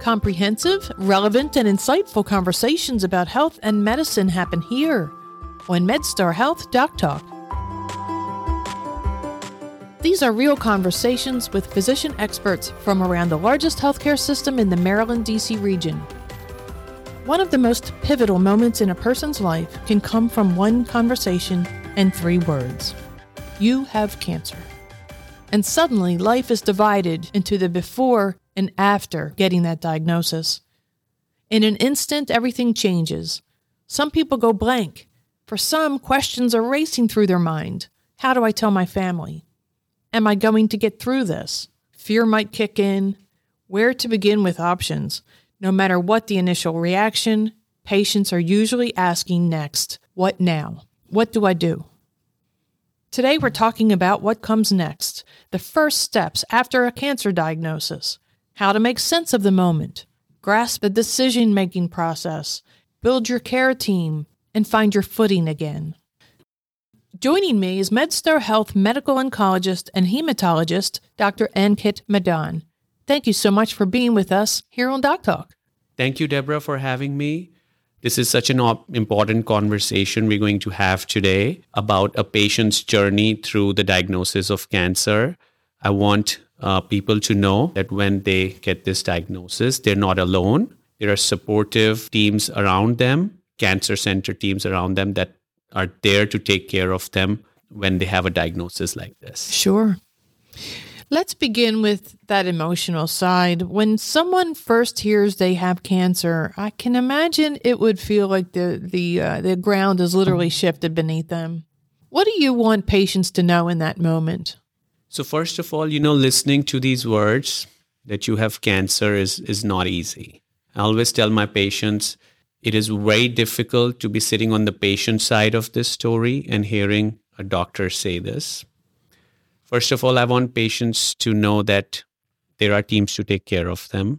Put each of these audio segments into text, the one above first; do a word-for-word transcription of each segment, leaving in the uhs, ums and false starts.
Comprehensive, relevant, and insightful conversations about health and medicine happen here on MedStar Health Doc Talk. These are real conversations with physician experts from around the largest healthcare system in the Maryland, D C region. One of the most pivotal moments in a person's life can come from one conversation and three words. You have cancer. And suddenly, life is divided into the before and after getting that diagnosis. In an instant, everything changes. Some people go blank. For some, questions are racing through their mind. How do I tell my family? Am I going to get through this? Fear might kick in. Where to begin with options? No matter what the initial reaction, patients are usually asking next, what now? What do I do? Today, we're talking about what comes next, the first steps after a cancer diagnosis, how to make sense of the moment, grasp the decision-making process, build your care team, and find your footing again. Joining me is MedStar Health medical oncologist and hematologist, Doctor Ankit Madan. Thank you so much for being with us here on Doc Talk. Thank you, Deborah, for having me. This is such an op- important conversation we're going to have today about a patient's journey through the diagnosis of cancer. I want uh, people to know that when they get this diagnosis, they're not alone. There are supportive teams around them, cancer center teams around them that are there to take care of them when they have a diagnosis like this. Sure. Let's begin with that emotional side. When someone first hears they have cancer, I can imagine it would feel like the the uh, the ground is literally shifted beneath them. What do you want patients to know in that moment? So first of all, you know, listening to these words that you have cancer is, is not easy. I always tell my patients, it is very difficult to be sitting on the patient side of this story and hearing a doctor say this. First of all, I want patients to know that there are teams to take care of them.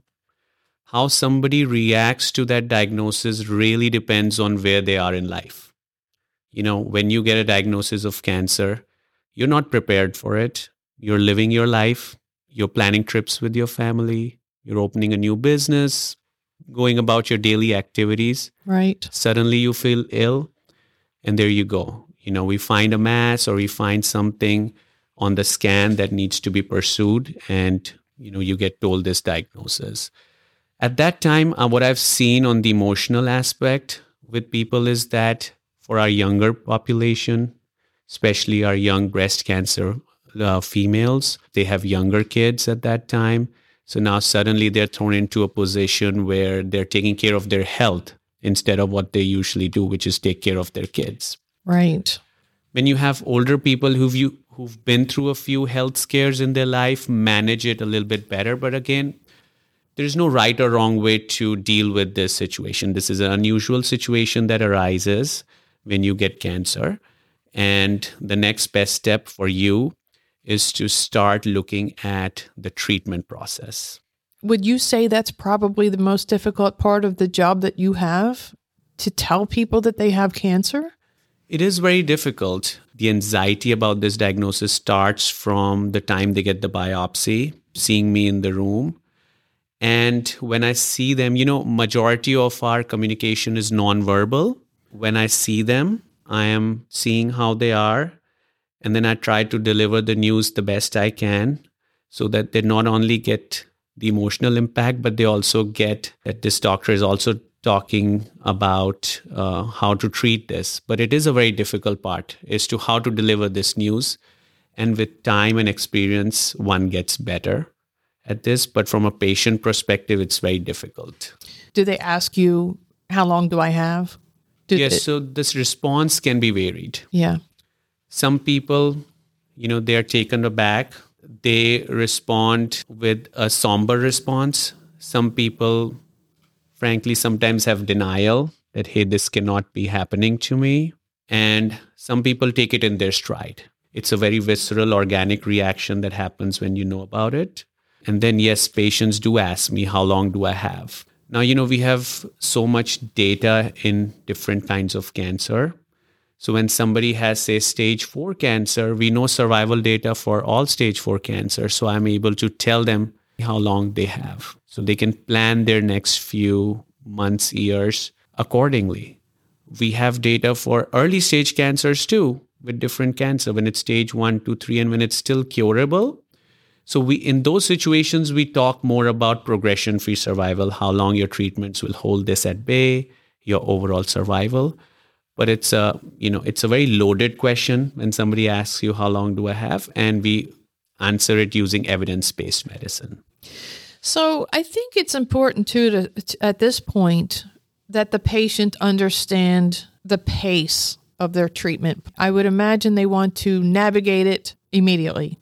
How somebody reacts to that diagnosis really depends on where they are in life. You know, when you get a diagnosis of cancer, you're not prepared for it. You're living your life. You're planning trips with your family. You're opening a new business, going about your daily activities. Right. Suddenly you feel ill, and there you go. You know, we find a mass or we find something on the scan that needs to be pursued, and you know you get told this diagnosis. At that time, uh, what I've seen on the emotional aspect with people is that for our younger population, especially our young breast cancer uh, females, they have younger kids at that time. So now suddenly they're thrown into a position where they're taking care of their health instead of what they usually do, which is take care of their kids. Right. When you have older people who've you who've been through a few health scares in their life, manage it a little bit better. But again, there's no right or wrong way to deal with this situation. This is an unusual situation that arises when you get cancer. And the next best step for you is to start looking at the treatment process. Would you say that's probably the most difficult part of the job that you have, to tell people that they have cancer? It is very difficult. The anxiety about this diagnosis starts from the time they get the biopsy, seeing me in the room. And when I see them, you know, majority of our communication is nonverbal. When I see them, I am seeing how they are. And then I try to deliver the news the best I can so that they not only get the emotional impact, but they also get that this doctor is also talking about uh, how to treat this. But it is a very difficult part as to how to deliver this news. And with time and experience, one gets better at this. But from a patient perspective, it's very difficult. Do they ask you, how long do I have? Do yes, they- so this response can be varied. Yeah. Some people, you know, they are taken aback. They respond with a somber response. Some people, frankly, sometimes have denial that, hey, this cannot be happening to me. And some people take it in their stride. It's a very visceral, organic reaction that happens when you know about it. And then, yes, patients do ask me, how long do I have? Now, you know, we have so much data in different kinds of cancer. So when somebody has, say, stage four cancer, we know survival data for all stage four cancer. So I'm able to tell them, how long they have. So they can plan their next few months, years accordingly. We have data for early stage cancers too, with different cancer, when it's stage one, two, three, and when it's still curable. So we, in those situations, we talk more about progression-free survival, how long your treatments will hold this at bay, your overall survival. But it's a, you know, it's a very loaded question when somebody asks you, how long do I have? And we answer it using evidence-based medicine. So I think it's important too, to, to, at this point, that the patient understand the pace of their treatment. I would imagine they want to navigate it immediately.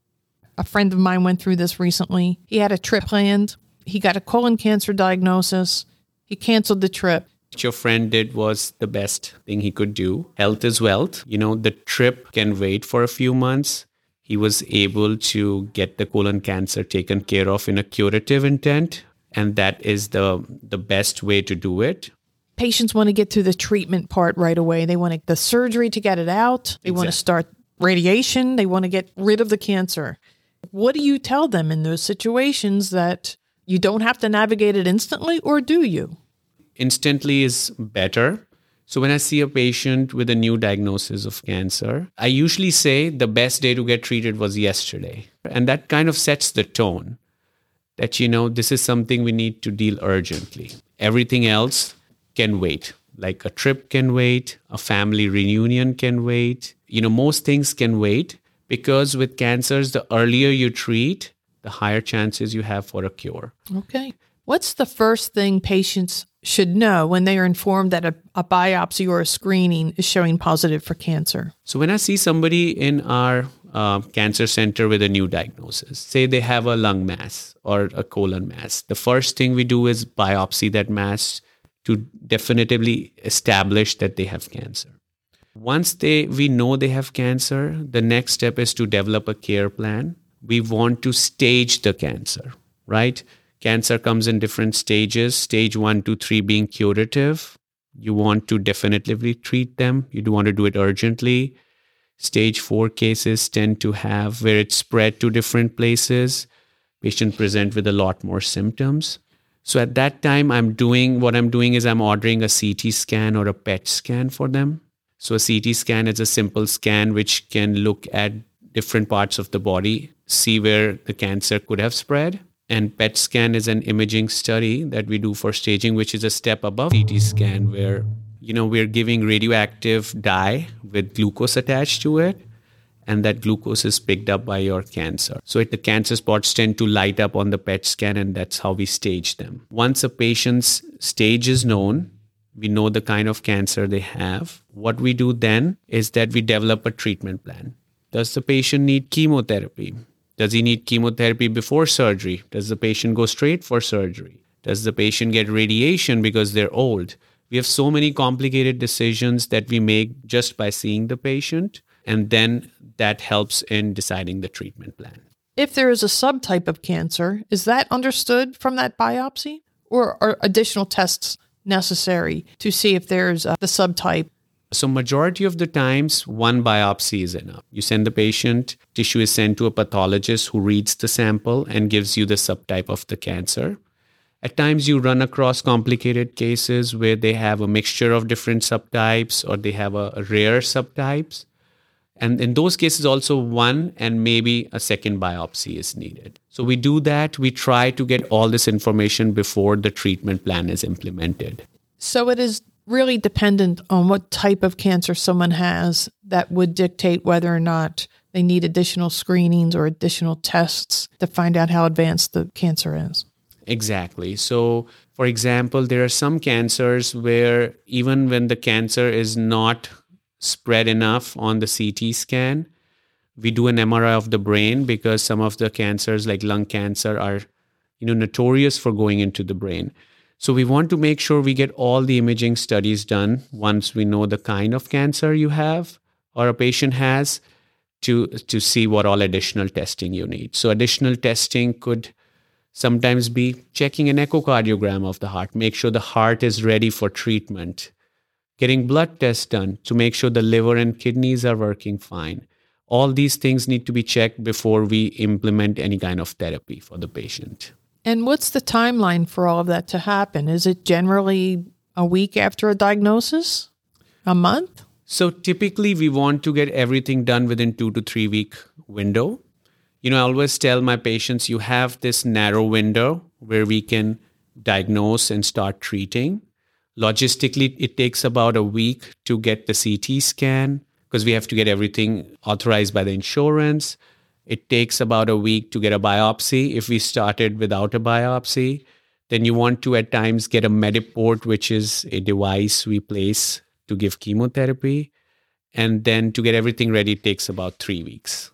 A friend of mine went through this recently. He had a trip planned. He got a colon cancer diagnosis. He canceled the trip. What your friend did was the best thing he could do. Health is wealth. You know, the trip can wait for a few months. He was able to get the colon cancer taken care of in a curative intent. And that is the, the best way to do it. Patients want to get to the treatment part right away. They want to, the surgery to get it out. They exactly. want to start radiation. They want to get rid of the cancer. What do you tell them in those situations that you don't have to navigate it instantly, or do you? Instantly is better. So when I see a patient with a new diagnosis of cancer, I usually say the best day to get treated was yesterday. And that kind of sets the tone that, you know, this is something we need to deal urgently. Everything else can wait. Like a trip can wait, a family reunion can wait. You know, most things can wait, because with cancers, the earlier you treat, the higher chances you have for a cure. Okay. What's the first thing patients should know when they are informed that a, a biopsy or a screening is showing positive for cancer? So when I see somebody in our uh, cancer center with a new diagnosis, say they have a lung mass or a colon mass, the first thing we do is biopsy that mass to definitively establish that they have cancer. Once they we know they have cancer, the next step is to develop a care plan. We want to stage the cancer, right? Cancer comes in different stages, stage one, two, three being curative. You want to definitively treat them. You do want to do it urgently. Stage four cases tend to have where it's spread to different places. Patient present with a lot more symptoms. So at that time, I'm doing what I'm doing is I'm ordering a C T scan or a P E T scan for them. So a C T scan is a simple scan which can look at different parts of the body, see where the cancer could have spread. And P E T scan is an imaging study that we do for staging, which is a step above C T scan where, you know, we're giving radioactive dye with glucose attached to it. And that glucose is picked up by your cancer. So it, the cancer spots tend to light up on the P E T scan, and that's how we stage them. Once a patient's stage is known, we know the kind of cancer they have. What we do then is that we develop a treatment plan. Does the patient need chemotherapy? Does he need chemotherapy before surgery? Does the patient go straight for surgery? Does the patient get radiation because they're old? We have so many complicated decisions that we make just by seeing the patient, and then that helps in deciding the treatment plan. If there is a subtype of cancer, is that understood from that biopsy, or are additional tests necessary to see if there's uh, the subtype? So majority of the times, one biopsy is enough. You send the patient, tissue is sent to a pathologist who reads the sample and gives you the subtype of the cancer. At times you run across complicated cases where they have a mixture of different subtypes or they have a, a rare subtypes. And in those cases also one and maybe a second biopsy is needed. So we do that. We try to get all this information before the treatment plan is implemented. So it is really dependent on what type of cancer someone has that would dictate whether or not they need additional screenings or additional tests to find out how advanced the cancer is. Exactly. So, for example, there are some cancers where even when the cancer is not spread enough on the C T scan, we do an M R I of the brain because some of the cancers like lung cancer are, you know, notorious for going into the brain. So we want to make sure we get all the imaging studies done once we know the kind of cancer you have or a patient has to, to see what all additional testing you need. So additional testing could sometimes be checking an echocardiogram of the heart, make sure the heart is ready for treatment, getting blood tests done to make sure the liver and kidneys are working fine. All these things need to be checked before we implement any kind of therapy for the patient. And what's the timeline for all of that to happen? Is it generally a week after a diagnosis? A month? So typically we want to get everything done within two to three week window. You know, I always tell my patients, you have this narrow window where we can diagnose and start treating. Logistically, it takes about a week to get the C T scan because we have to get everything authorized by the insurance. It takes about a week to get a biopsy. If we started without a biopsy, then you want to at times get a Mediport, which is a device we place to give chemotherapy. And then to get everything ready, it takes about three weeks.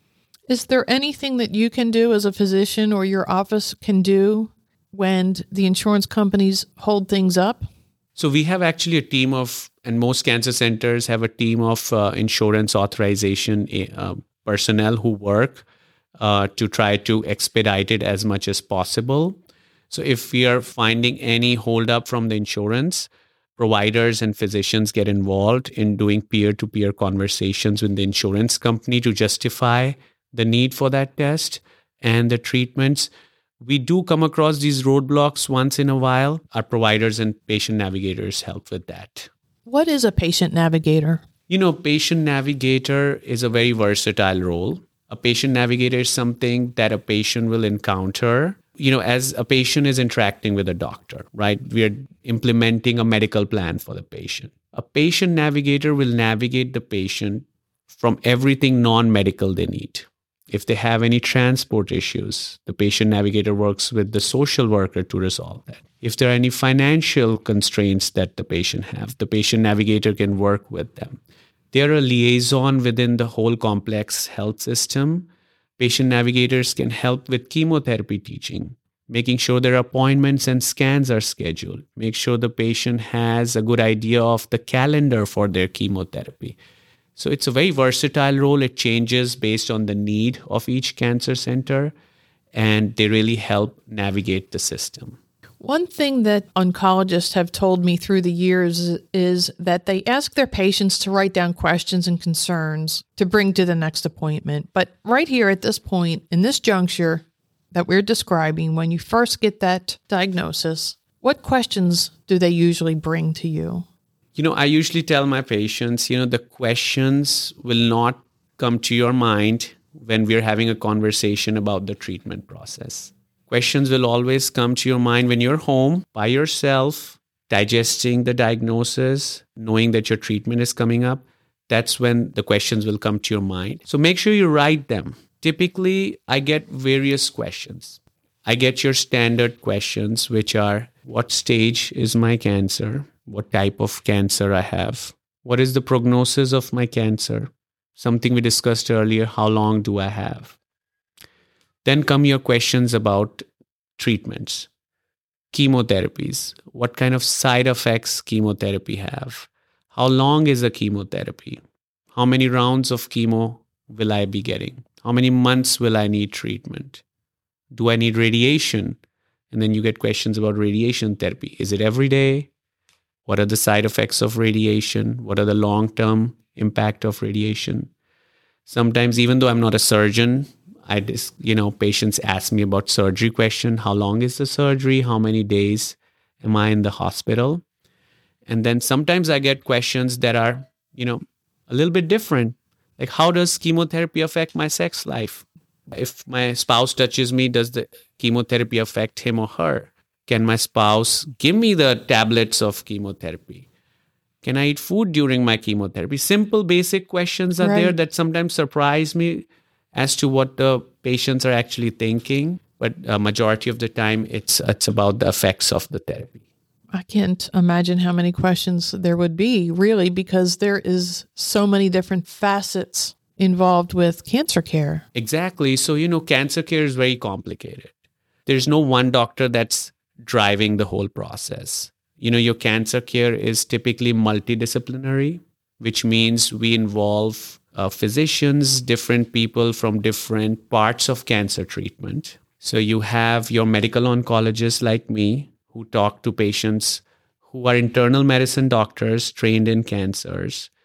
Is there anything that you can do as a physician or your office can do when the insurance companies hold things up? So we have actually a team of, and most cancer centers have a team of uh, insurance authorization uh, personnel who work uh, to try to expedite it as much as possible. So if we are finding any holdup from the insurance, providers and physicians get involved in doing peer-to-peer conversations with the insurance company to justify the need for that test and the treatments. We do come across these roadblocks once in a while. Our providers and patient navigators help with that. What is a patient navigator? You know, patient navigator is a very versatile role. A patient navigator is something that a patient will encounter, you know, as a patient is interacting with a doctor, right? We are implementing a medical plan for the patient. A patient navigator will navigate the patient from everything non-medical they need. If they have any transport issues, the patient navigator works with the social worker to resolve that. If there are any financial constraints that the patient have, the patient navigator can work with them. They are a liaison within the whole complex health system. Patient navigators can help with chemotherapy teaching, making sure their appointments and scans are scheduled, make sure the patient has a good idea of the calendar for their chemotherapy. So it's a very versatile role. It changes based on the need of each cancer center, and they really help navigate the system. One thing that oncologists have told me through the years is that they ask their patients to write down questions and concerns to bring to the next appointment. But right here at this point, in this juncture that we're describing, when you first get that diagnosis, what questions do they usually bring to you? You know, I usually tell my patients, you know, the questions will not come to your mind when we're having a conversation about the treatment process. Questions will always come to your mind when you're home by yourself, digesting the diagnosis, knowing that your treatment is coming up. That's when the questions will come to your mind. So make sure you write them. Typically, I get various questions. I get your standard questions, which are, what stage is my cancer? What type of cancer I have? What is the prognosis of my cancer? Something we discussed earlier, how long do I have? Then come your questions about treatments, chemotherapies. What kind of side effects chemotherapy have? How long is the chemotherapy? How many rounds of chemo will I be getting? How many months will I need treatment? Do I need radiation? And then you get questions about radiation therapy. Is it every day? What are the side effects of radiation? What are the long-term impact of radiation? Sometimes, even though I'm not a surgeon, I just, you know, patients ask me about surgery question. How long is the surgery? How many days am I in the hospital? And then sometimes I get questions that are, you know, a little bit different. Like, how does chemotherapy affect my sex life? If my spouse touches me, does the chemotherapy affect him or her? Can my spouse give me the tablets of chemotherapy? Can I eat food during my chemotherapy? Simple, basic questions are right there that sometimes surprise me as to what the patients are actually thinking. But a majority of the time, it's it's about the effects of the therapy. I can't imagine how many questions there would be, really, because there is so many different facets involved with cancer care. Exactly. So, you know, cancer care is very complicated. There's no one doctor that's driving the whole process. You know, your cancer care is typically multidisciplinary, which means we involve uh, physicians, different people from different parts of cancer treatment. So you have your medical oncologists like me who talk to patients who are internal medicine doctors trained in cancers.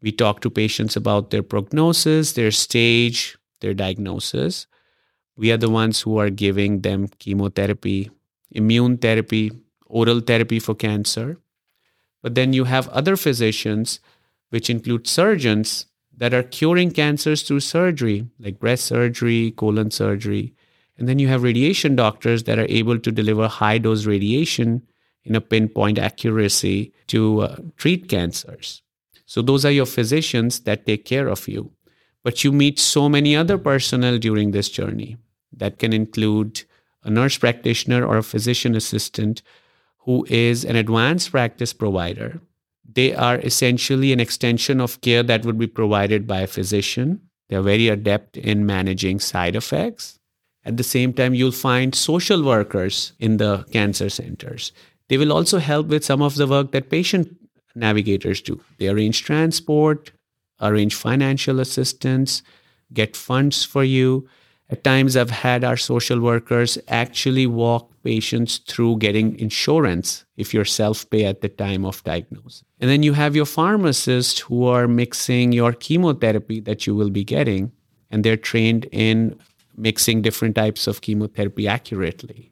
We talk to patients about their prognosis, their stage, their diagnosis. We are the ones who are giving them chemotherapy, immune therapy, oral therapy for cancer. But then you have other physicians, which include surgeons, that are curing cancers through surgery, like breast surgery, colon surgery. And then you have radiation doctors that are able to deliver high-dose radiation in a pinpoint accuracy to uh, treat cancers. So those are your physicians that take care of you. But you meet so many other personnel during this journey. That can include a nurse practitioner or a physician assistant who is an advanced practice provider. They are essentially an extension of care that would be provided by a physician. They're very adept in managing side effects. At the same time, you'll find social workers in the cancer centers. They will also help with some of the work that patient navigators do. They arrange transport, arrange financial assistance, get funds for you. At times, I've had our social workers actually walk patients through getting insurance if you're self-pay at the time of diagnosis. And then you have your pharmacists who are mixing your chemotherapy that you will be getting, and they're trained in mixing different types of chemotherapy accurately.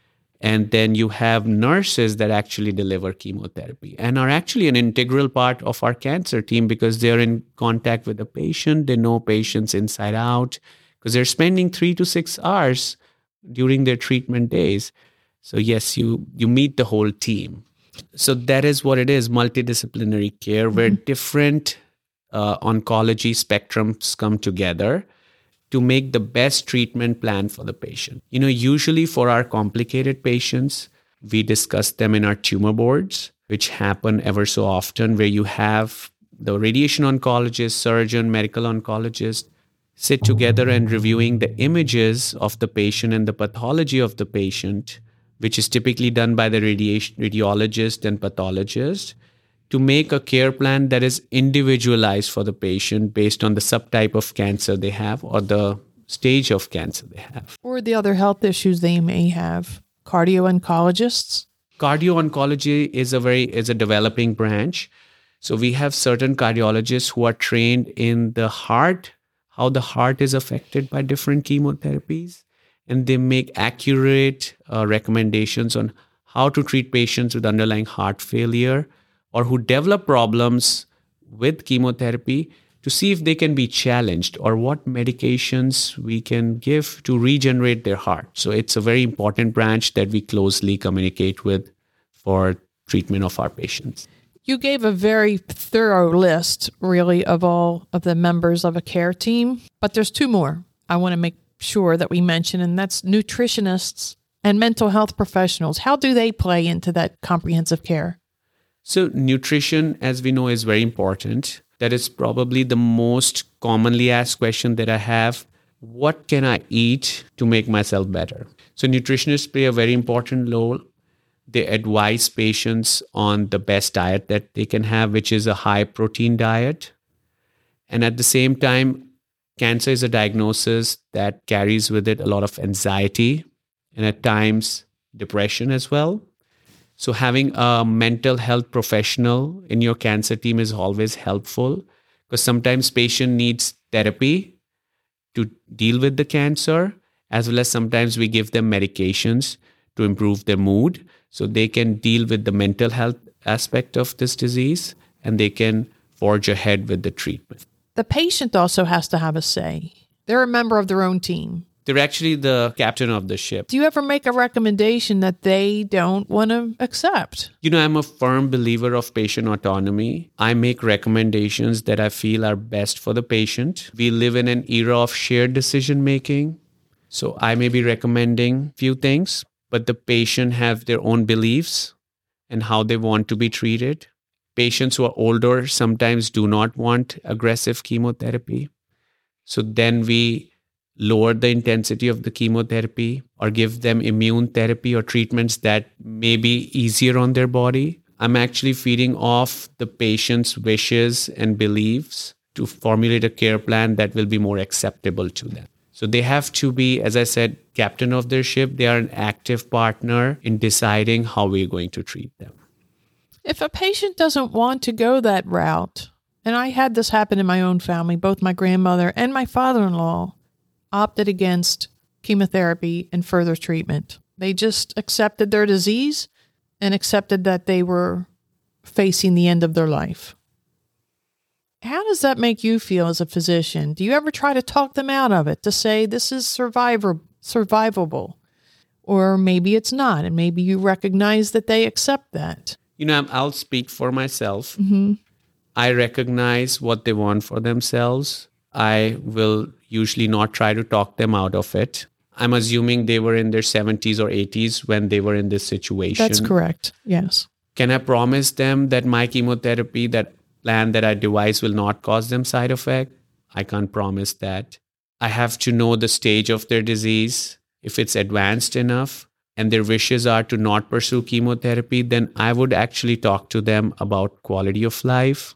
And then you have nurses that actually deliver chemotherapy and are actually an integral part of our cancer team because they're in contact with the patient. They know patients inside out because they're spending three to six hours during their treatment days. So yes, you you meet the whole team. So that is what it is, multidisciplinary care, where mm-hmm. different uh, oncology spectrums come together to make the best treatment plan for the patient. You know, usually for our complicated patients, we discuss them in our tumor boards, which happen ever so often, where you have the radiation oncologist, surgeon, medical oncologist sit together and reviewing the images of the patient and the pathology of the patient, which is typically done by the radiation radiologist and pathologist, to make a care plan that is individualized for the patient based on the subtype of cancer they have or the stage of cancer they have. Or the other health issues they may have. Cardio-oncologists? Cardio-oncology is a very is a developing branch. So we have certain cardiologists who are trained in the heart, how the heart is affected by different chemotherapies, and they make accurate uh, recommendations on how to treat patients with underlying heart failure or who develop problems with chemotherapy to see if they can be challenged or what medications we can give to regenerate their heart. So it's a very important branch that we closely communicate with for treatment of our patients. You gave a very thorough list, really, of all of the members of a care team, but there's two more I want to make sure that we mention, and that's nutritionists and mental health professionals. How do they play into that comprehensive care? So nutrition, as we know, is very important. That is probably the most commonly asked question that I have. What can I eat to make myself better? So nutritionists play a very important role. They advise patients on the best diet that they can have, which is a high protein diet. And at the same time, cancer is a diagnosis that carries with it a lot of anxiety and at times depression as well. So having a mental health professional in your cancer team is always helpful because sometimes patient needs therapy to deal with the cancer, as well as sometimes we give them medications to improve their mood so they can deal with the mental health aspect of this disease and they can forge ahead with the treatment. The patient also has to have a say. They're a member of their own team. They're actually the captain of the ship. Do you ever make a recommendation that they don't want to accept? You know, I'm a firm believer of patient autonomy. I make recommendations that I feel are best for the patient. We live in an era of shared decision making. So I may be recommending few things, but the patient have their own beliefs and how they want to be treated. Patients who are older sometimes do not want aggressive chemotherapy. So then we lower the intensity of the chemotherapy or give them immune therapy or treatments that may be easier on their body. I'm actually feeding off the patient's wishes and beliefs to formulate a care plan that will be more acceptable to them. So they have to be, as I said, captain of their ship. They are an active partner in deciding how we're going to treat them. If a patient doesn't want to go that route, And I had this happen in my own family. Both my grandmother and my father-in-law opted against chemotherapy and further treatment. They just accepted their disease and accepted that they were facing the end of their life. How does that make you feel as a physician? Do you ever try to talk them out of it, to say this is survivor, survivable? Or maybe it's not, and maybe you recognize that they accept that. You know, I'll speak for myself. Mm-hmm. I recognize what they want for themselves. I will usually not try to talk them out of it. I'm assuming they were in their seventies or eighties when they were in this situation. That's correct, yes. Can I promise them that my chemotherapy, that plan that I devise, will not cause them side effect? I can't promise that. I have to know the stage of their disease. If it's advanced enough and their wishes are to not pursue chemotherapy, then I would actually talk to them about quality of life,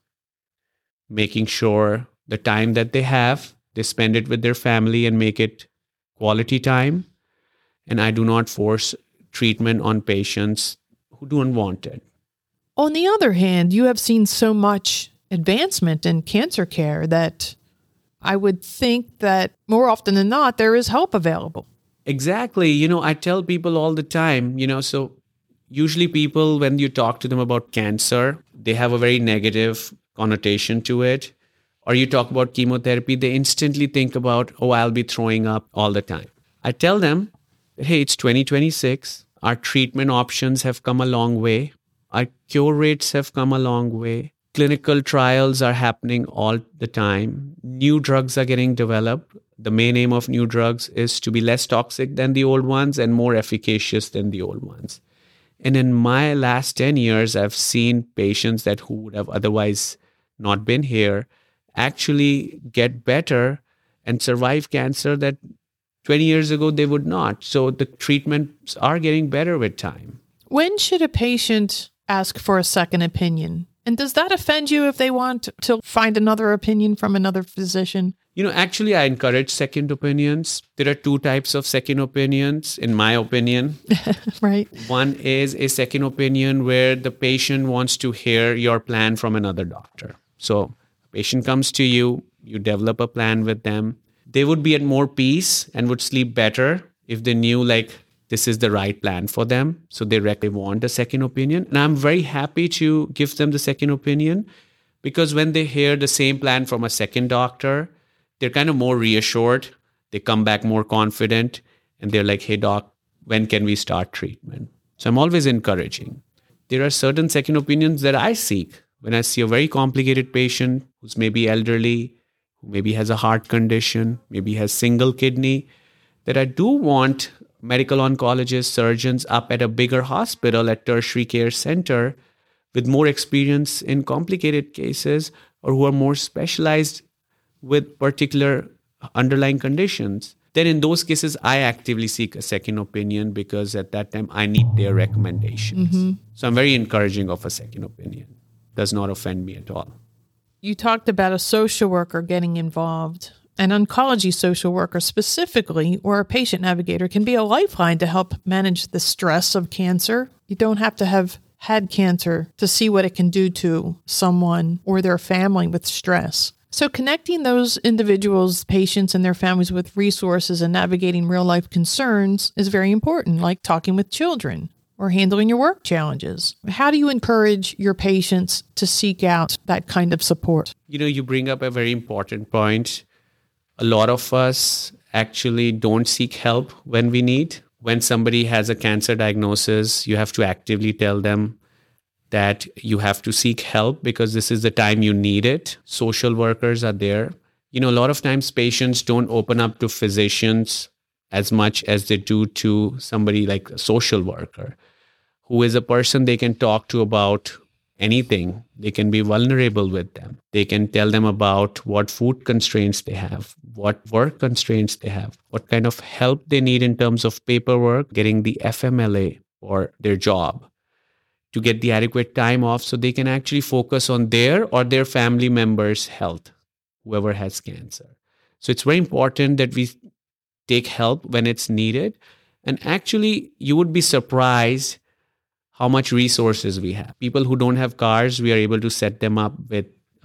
making sure the time that they have, they spend it with their family and make it quality time. And I do not force treatment on patients who don't want it. On the other hand, you have seen so much advancement in cancer care that I would think that more often than not, there is help available. Exactly. You know, I tell people all the time, you know, so usually people, when you talk to them about cancer, they have a very negative connotation to it. Or you talk about chemotherapy, they instantly think about, oh, I'll be throwing up all the time. I tell them, hey, it's twenty twenty-six. Our treatment options have come a long way. Our cure rates have come a long way. Clinical trials are happening all the time. New drugs are getting developed. The main aim of new drugs is to be less toxic than the old ones and more efficacious than the old ones. And in my last ten years, I've seen patients that who would have otherwise not been here actually get better and survive cancer that twenty years ago they would not. So the treatments are getting better with time. When should a patient ask for a second opinion? And does that offend you if they want to find another opinion from another physician? You know, actually, I encourage second opinions. There are two types of second opinions, in my opinion. Right. One is a second opinion where the patient wants to hear your plan from another doctor. So a patient comes to you, you develop a plan with them. They would be at more peace and would sleep better if they knew, like, this is the right plan for them. So they really want a second opinion. And I'm very happy to give them the second opinion because when they hear the same plan from a second doctor, they're kind of more reassured. They come back more confident and they're like, hey, doc, when can we start treatment? So I'm always encouraging. There are certain second opinions that I seek when I see a very complicated patient who's maybe elderly, who maybe has a heart condition, maybe has single kidney, that I do want medical oncologists, surgeons up at a bigger hospital, at tertiary care center, with more experience in complicated cases or who are more specialized with particular underlying conditions. Then in those cases, I actively seek a second opinion because at that time, I need their recommendations. Mm-hmm. So I'm very encouraging of a second opinion. Does not offend me at all. You talked about a social worker getting involved. An oncology social worker specifically, or a patient navigator, can be a lifeline to help manage the stress of cancer. You don't have to have had cancer to see what it can do to someone or their family with stress. So connecting those individuals, patients, and their families with resources and navigating real-life concerns is very important, like talking with children or handling your work challenges. How do you encourage your patients to seek out that kind of support? You know, you bring up a very important point. A lot of us actually don't seek help when we need. When somebody has a cancer diagnosis, you have to actively tell them that you have to seek help because this is the time you need it. Social workers are there. You know, a lot of times patients don't open up to physicians as much as they do to somebody like a social worker, who is a person they can talk to about anything. They can be vulnerable with them. They can tell them about what food constraints they have, what work constraints they have, what kind of help they need in terms of paperwork, getting the F M L A for their job, to get the adequate time off so they can actually focus on their or their family members' health, whoever has cancer. So it's very important that we take help when it's needed. And actually, you would be surprised how much resources we have. People who don't have cars, we are able to set them up with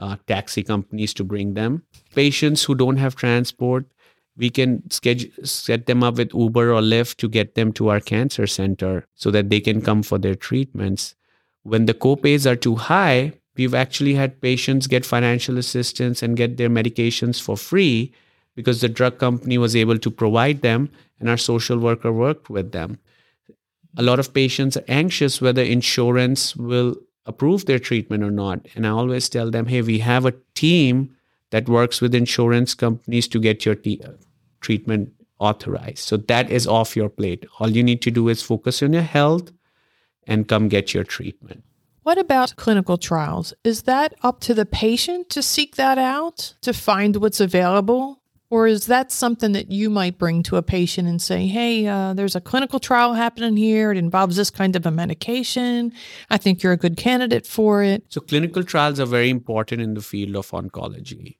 uh, taxi companies to bring them. Patients who don't have transport, we can schedule, set them up with Uber or Lyft to get them to our cancer center so that they can come for their treatments. When the copays are too high, we've actually had patients get financial assistance and get their medications for free because the drug company was able to provide them and our social worker worked with them. A lot of patients are anxious whether insurance will approve their treatment or not. And I always tell them, hey, we have a team that works with insurance companies to get your t- treatment authorized. So that is off your plate. All you need to do is focus on your health and come get your treatment. What about clinical trials? Is that up to the patient to seek that out, to find what's available? Or is that something that you might bring to a patient and say, hey, uh, there's a clinical trial happening here. It involves this kind of a medication. I think you're a good candidate for it. So clinical trials are very important in the field of oncology.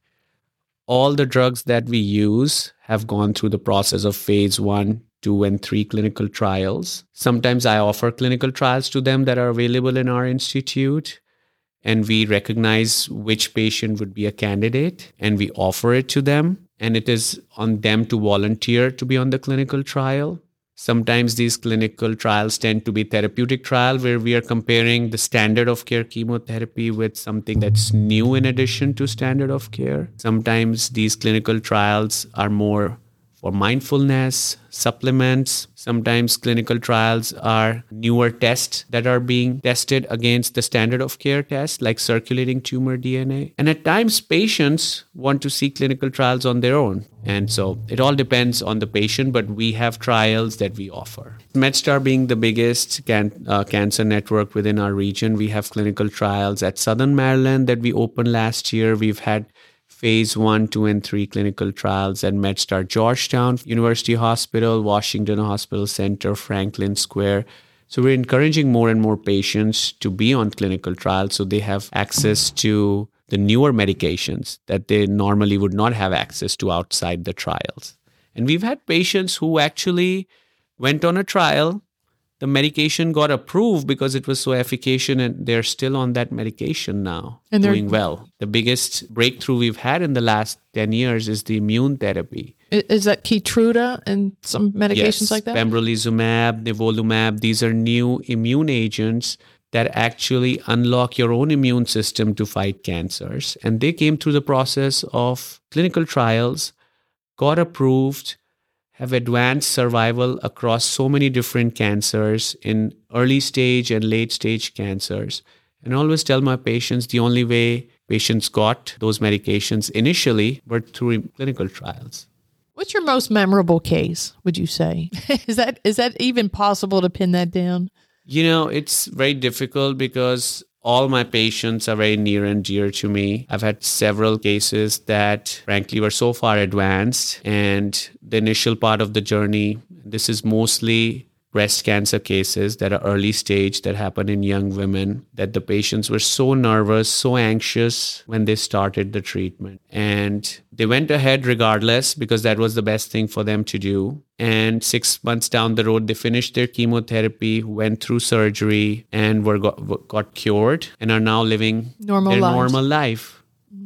All the drugs that we use have gone through the process of phase one, two, and three clinical trials. Sometimes I offer clinical trials to them that are available in our institute, and we recognize which patient would be a candidate, and we offer it to them. And it is on them to volunteer to be on the clinical trial. Sometimes these clinical trials tend to be therapeutic trials where we are comparing the standard of care chemotherapy with something that's new in addition to standard of care. Sometimes these clinical trials are more for mindfulness, supplements. Sometimes clinical trials are newer tests that are being tested against the standard of care test, like circulating tumor D N A. And at times, patients want to see clinical trials on their own. And so it all depends on the patient, but we have trials that we offer. MedStar being the biggest can, uh, cancer network within our region, we have clinical trials at Southern Maryland that we opened last year. We've had phase one, two, and three clinical trials at MedStar Georgetown, University Hospital, Washington Hospital Center, Franklin Square. So we're encouraging more and more patients to be on clinical trials so they have access to the newer medications that they normally would not have access to outside the trials. And we've had patients who actually went on a trial. The medication got approved because it was so efficacious, and they're still on that medication now, and doing well. The biggest breakthrough we've had in the last ten years is the immune therapy. Is that Keytruda and some medications yes, like that? Pembrolizumab, nivolumab. These are new immune agents that actually unlock your own immune system to fight cancers. And they came through the process of clinical trials, got approved, have advanced survival across so many different cancers in early stage and late stage cancers. And I always tell my patients the only way patients got those medications initially were through clinical trials. What's your most memorable case, would you say? is that is that even possible to pin that down? You know, it's very difficult because all my patients are very near and dear to me. I've had several cases that, frankly, were so far advanced. And the initial part of the journey, this is mostly breast cancer cases that are early stage that happen in young women, that the patients were so nervous, so anxious when they started the treatment. And they went ahead regardless because that was the best thing for them to do. And six months down the road, they finished their chemotherapy, went through surgery, and were got, got cured and are now living normal their lives. normal life.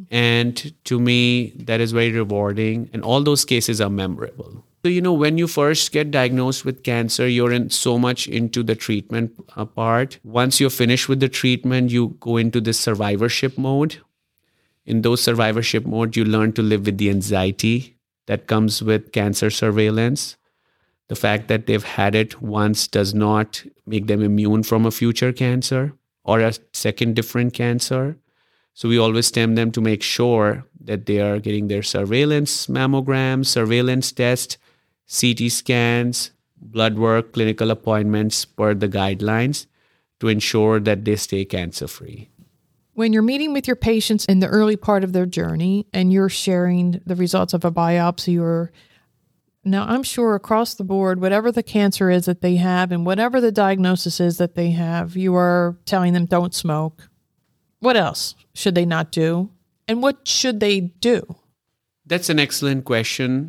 And to me, that is very rewarding. And all those cases are memorable. So, you know, when you first get diagnosed with cancer, you're in so much into the treatment part. Once you're finished with the treatment, you go into this survivorship mode. In those survivorship mode, you learn to live with the anxiety that comes with cancer surveillance. The fact that they've had it once does not make them immune from a future cancer or a second different cancer. So we always tell them to make sure that they are getting their surveillance mammograms, surveillance tests, C T scans, blood work, clinical appointments per the guidelines to ensure that they stay cancer-free. When you're meeting with your patients in the early part of their journey and you're sharing the results of a biopsy, or now I'm sure across the board, whatever the cancer is that they have and whatever the diagnosis is that they have, you are telling them don't smoke. What else should they not do? And what should they do? That's an excellent question.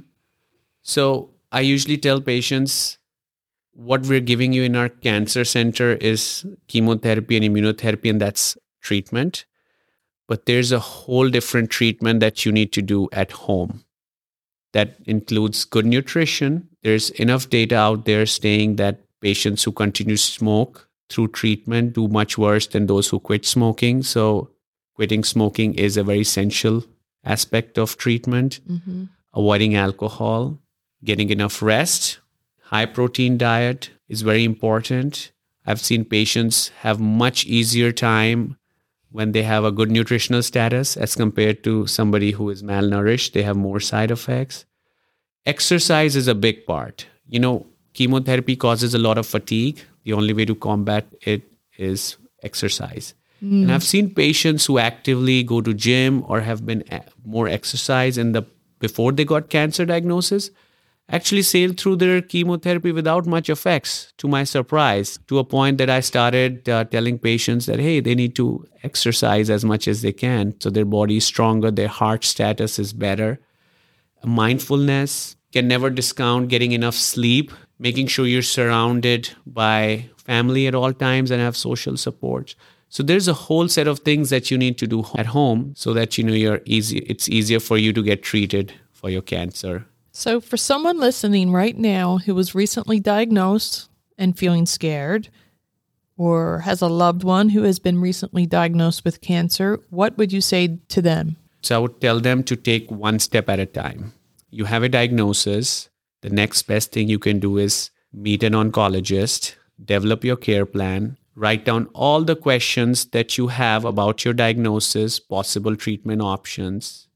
So I usually tell patients what we're giving you in our cancer center is chemotherapy and immunotherapy, and that's treatment. but there's a whole different treatment that you need to do at home. That includes good nutrition. There's enough data out there saying that patients who continue to smoke through treatment do much worse than those who quit smoking. So quitting smoking is a very essential aspect of treatment. Mm-hmm. Avoiding alcohol, getting enough rest, high protein diet is very important. I've seen patients have much easier time when they have a good nutritional status as compared to somebody who is malnourished. They have more side effects. Exercise is a big part. You know, chemotherapy causes a lot of fatigue. The only way to combat it is exercise. Mm. And I've seen patients who actively go to gym or have been more exercise in the before they got cancer diagnosis, actually sailed through their chemotherapy without much effects, to my surprise, to a point that I started uh, telling patients that, hey, they need to exercise as much as they can so their body is stronger, their heart status is better. Mindfulness, can never discount getting enough sleep, making sure you're surrounded by family at all times and have social support. So there's a whole set of things that you need to do at home so that you know you're easy. It's easier for you to get treated for your cancer. So for someone listening right now who was recently diagnosed and feeling scared, or has a loved one who has been recently diagnosed with cancer, what would you say to them? So I would tell them to take one step at a time. You have a diagnosis. The next best thing you can do is meet an oncologist, develop your care plan, write down all the questions that you have about your diagnosis, possible treatment options.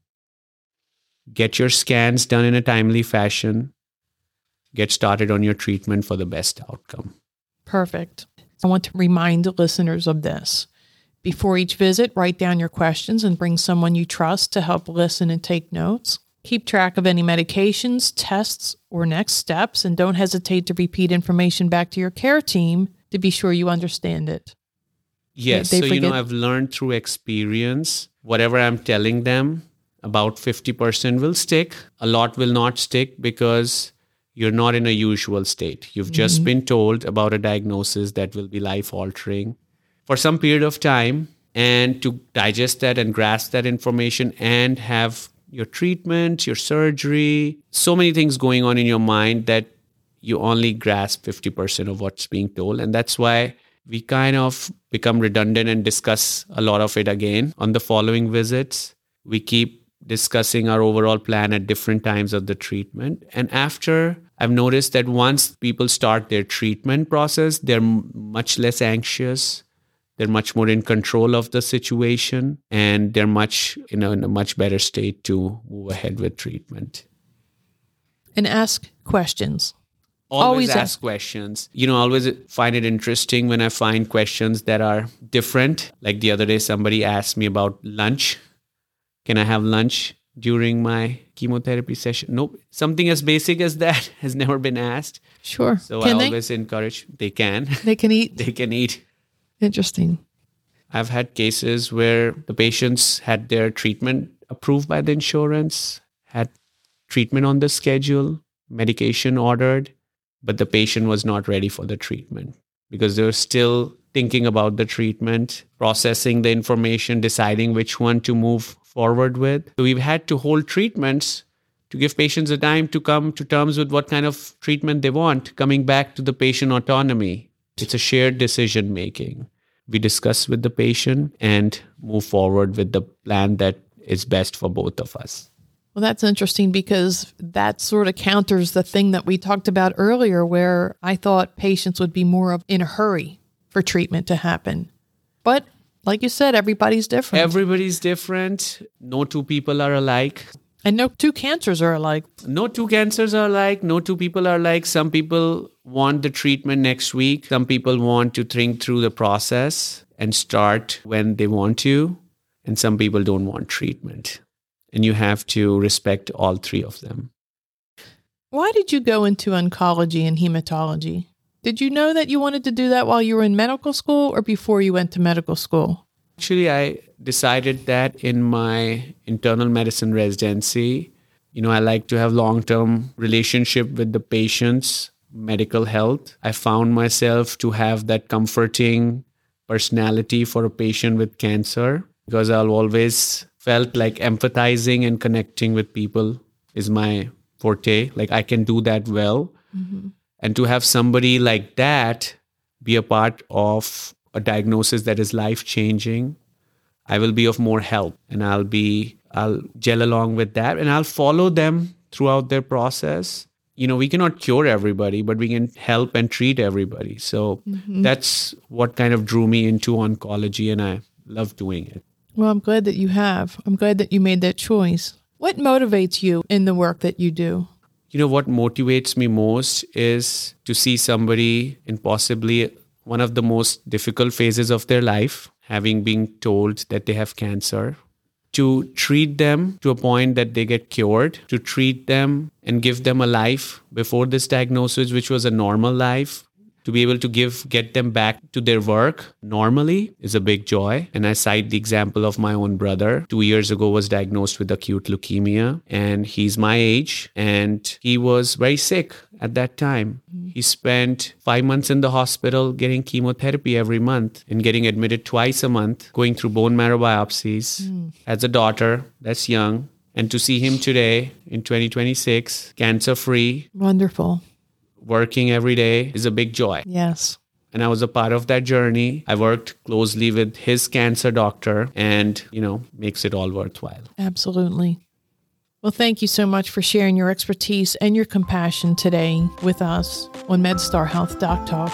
Get your scans done in a timely fashion. Get started on your treatment for the best outcome. Perfect. I want to remind the listeners of this. Before each visit, write down your questions and bring someone you trust to help listen and take notes. Keep track of any medications, tests, or next steps, and don't hesitate to repeat information back to your care team to be sure you understand it. Yes. They, they so, forget- you know, I've learned through experience, whatever I'm telling them, about fifty percent will stick. A lot will not stick because you're not in a usual state. You've just mm-hmm. been told about a diagnosis that will be life-altering for some period of time. And to digest that and grasp that information and have your treatment, your surgery, so many things going on in your mind that you only grasp fifty percent of what's being told. And that's why we kind of become redundant and discuss a lot of it again on the following visits. We keep discussing our overall plan at different times of the treatment. And after, I've noticed that once people start their treatment process, they're m- much less anxious. They're much more in control of the situation, and they're much, you know, in a much better state to move ahead with treatment. And ask questions. Always, always ask, ask questions. You know, I always find it interesting when I find questions that are different. Like the other day, somebody asked me about lunch. Can I have lunch during my chemotherapy session? Nope. Something as basic as that has never been asked. Sure. So can I they? always encourage, they can. They can eat? They can eat. Interesting. I've had cases where the patients had their treatment approved by the insurance, had treatment on the schedule, medication ordered, but the patient was not ready for the treatment because they were still thinking about the treatment, processing the information, deciding which one to move forward with. So we've had to hold treatments to give patients the time to come to terms with what kind of treatment they want, coming back to the patient autonomy. It's a shared decision making. We discuss with the patient and move forward with the plan that is best for both of us. Well, that's interesting because that sort of counters the thing that we talked about earlier, where I thought patients would be more of in a hurry for treatment to happen. But like you said, everybody's different. Everybody's different. No two people are alike. And no two cancers are alike. No two cancers are alike. No two people are alike. Some people want the treatment next week. Some people want to think through the process and start when they want to. And some people don't want treatment. And you have to respect all three of them. Why did you go into oncology and hematology? Did you know that you wanted to do that while you were in medical school or before you went to medical school? Actually, I decided that in my internal medicine residency. You know, I like to have long-term relationship with the patient's medical health. I found myself to have that comforting personality for a patient with cancer. because I've always felt like empathizing and connecting with people is my forte. Like I can do that well. Mm-hmm. And to have somebody like that be a part of a diagnosis that is life-changing, I will be of more help, and I'll be, I'll gel along with that, and I'll follow them throughout their process. You know, we cannot cure everybody, but we can help and treat everybody. So mm-hmm. that's what kind of drew me into oncology, and I love doing it. Well, I'm glad that you have. I'm glad that you made that choice. What motivates you in the work that you do? You know, what motivates me most is to see somebody in possibly one of the most difficult phases of their life, having been told that they have cancer, to treat them to a point that they get cured, to treat them and give them a life before this diagnosis, which was a normal life. To be able to give, get them back to their work normally is a big joy. And I cite the example of my own brother. Two years ago was diagnosed with acute leukemia, and he's my age, and he was very sick at that time. He spent five months in the hospital getting chemotherapy every month and getting admitted twice a month, going through bone marrow biopsies. Mm. As a daughter that's young, and to see him today in twenty twenty-six, cancer-free. Wonderful. Working every day is a big joy. Yes. And I was a part of that journey. I worked closely with his cancer doctor, and, you know, makes it all worthwhile. Absolutely. Well, thank you so much for sharing your expertise and your compassion today with us on MedStar Health Doc Talk.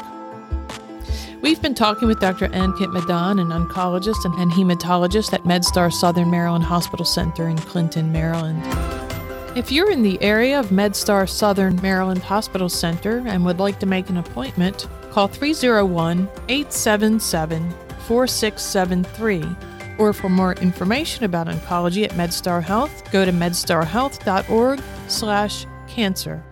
We've been talking with Doctor Ankit Madan, an oncologist and hematologist at MedStar Southern Maryland Hospital Center in Clinton, Maryland. If you're in the area of MedStar Southern Maryland Hospital Center and would like to make an appointment, call three oh one, eight seven seven, four six seven three. Or for more information about oncology at MedStar Health, go to medstarhealth.org slash cancer.